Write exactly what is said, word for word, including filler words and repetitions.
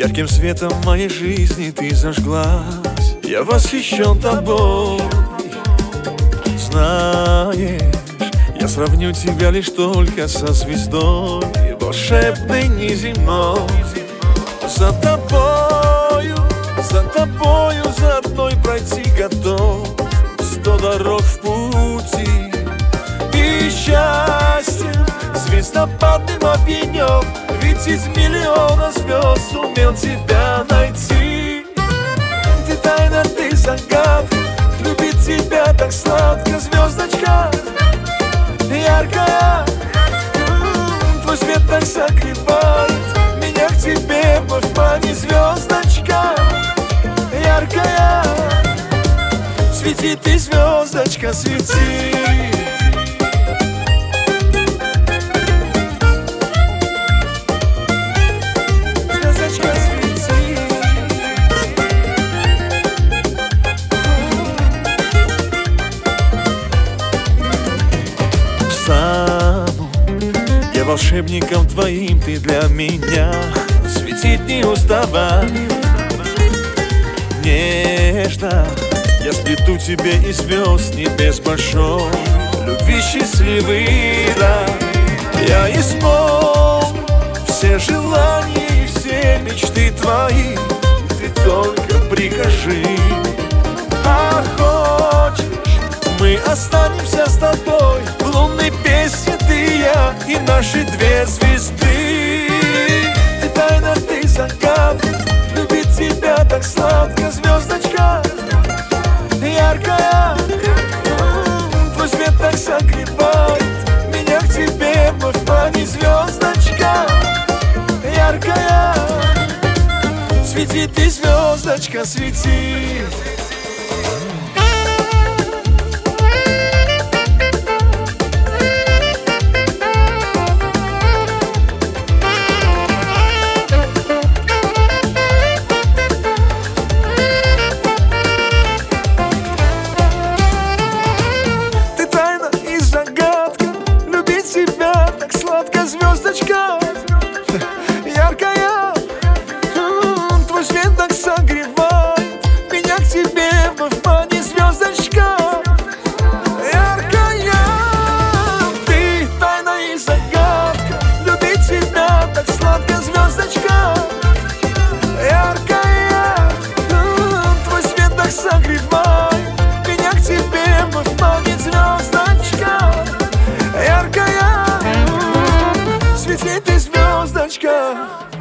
Ярким светом моей жизни ты зажглась. Я восхищен тобой. Знаешь, я сравню тебя лишь только со звездой, волшебной неземной. За тобою, за тобою, за одной пройти готов сто дорог в пути. И счастьем звездопадным опьянён, ведь из миллиона звезд сумел тебя найти. Ты тайна, ты загадка, любить тебя так сладко, звездочка яркая. Твой свет так согревает меня к тебе вновь манит, звездочка яркая. Свети ты, звездочка, свети. Звездочка, свети. Стану я волшебником твоим, ты для меня светить не уставай. Нежно я сплету тебе из звезд небес большой любви счастливый рай. Я исполню все желания и все мечты твои, ты только прикажи. А хочешь, мы останемся с тобой в лунной песне, ты и я и наши две звезды. Ты тайна, ты загадка, любить тебя так сладко, звездочка яркая. Твой свет так согревает меня к тебе вновь манит, звездочка яркая. Свети ты, звездочка, свети. Звездочка яркая, твой свет так согревает меня к тебе вновь манит, звездочка яркая. Ты тайна и загадка, любить тебя так сладко, звездочка яркая. Твой свет так согревает меня к тебе вновь манит, звездочка яркая. Свети ты, звездочка.